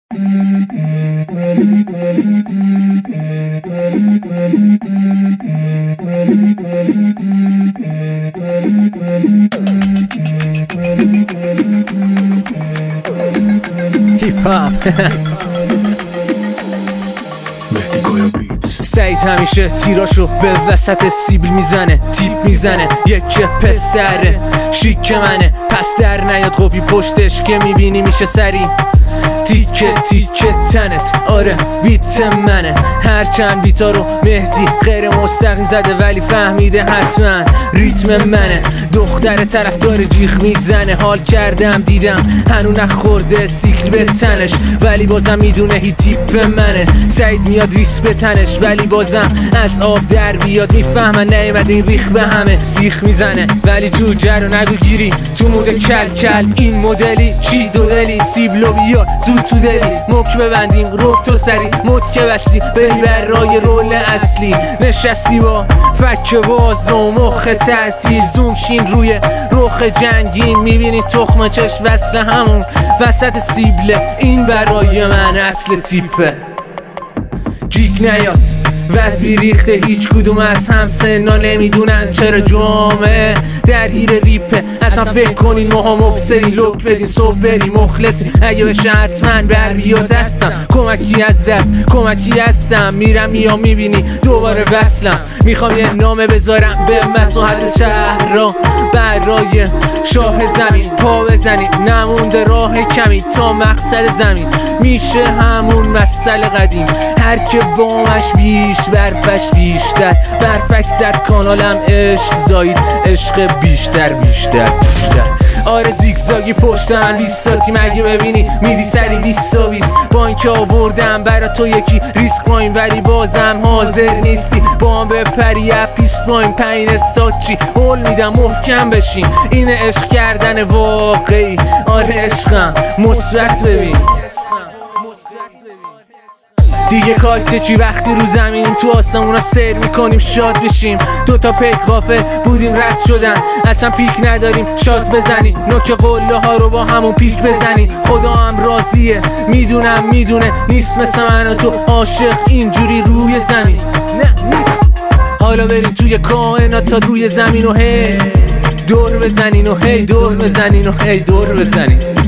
هیپ هاپ سعید همیشه تیراشو به وسط سیبل میزنه، تیپ میزنه، یک پسره شیک منه، پس در نیاد خوبی پشتش که میبینی میشه سری تیکه تیکه تنت. آره بیت منه، هرچند بیتا رو مهدی غیر مستقیم زده ولی فهمیده حتما ریتم منه. دختر طرف داره جیغ میزنه، حال کردم دیدم هنو نخورده سیکل به تنش ولی بازم میدونه هی تیپ منه. سعید میاد ریس به تنش ولی بازم از آب در بیاد، میفهمن نیومده این ریخ به همه سیخ میزنه ولی جوجه رو نگو گیری تو مود کل کل. این مدلی چی دو دلی سیبلو بیا زود تو دلی مک ببندیم روک تو سری مد که بستی بری برای رول اصلی. نشستی با فک باز و مخ تعطیل زوم شین روی رخ جنگین، میبینی تخم چش وصل همون وسط سیبله. این برای من اصل تیپه، جیک نیاد وز بیریخته هیچ کدوم از همسنا نمیدونن چرا جامعه درگیر ریپه. اصلا فکر کنین ماها مبصرین لک بدین صبح بری مخلصی اگه بشه حتما بر بیاد هستم کمکی از دست کمکی هستم میرم میام میبینی دوباره وصلم. میخوام یه نامه بذارم به مساحت شهر را برای شاه زمین پا بزنید نمونده راه کمی تا مقصد زمین میشه همون مسئله قدیم. هر که بامش بیش برفش بیشتر برفک زد کانالم عشق زاید عشق بیشتر بیشتر بیشتر. آره زیگزاگی پشتم 20 تیم اگه ببینی میدی سری 20 تا 20 با اینکه آوردم برا تو یکی ریسک پایین ولی بازم حاضر نیستی با هم بپری پیست پایین پایین استاد چی هول میدم محکم بشین. این عشق کردن واقعی آره عشقم مثبت ببین دیگه کارت چی وقتی رو زمینیم تو آسمونا سیر میکنیم شاد بشیم. دوتا پیک غافل بودیم رد شدن اصلا پیک نداریم شاد بزنیم نوک قله ها رو با همون پیک بزنیم. خدا هم راضیه میدونه نیست مثل من و تو عاشق اینجوری روی زمین نه نیست. حالا بریم توی کائنات تا روی زمین و هی دور بزنین و هی دور بزنین و هی دور بزنین.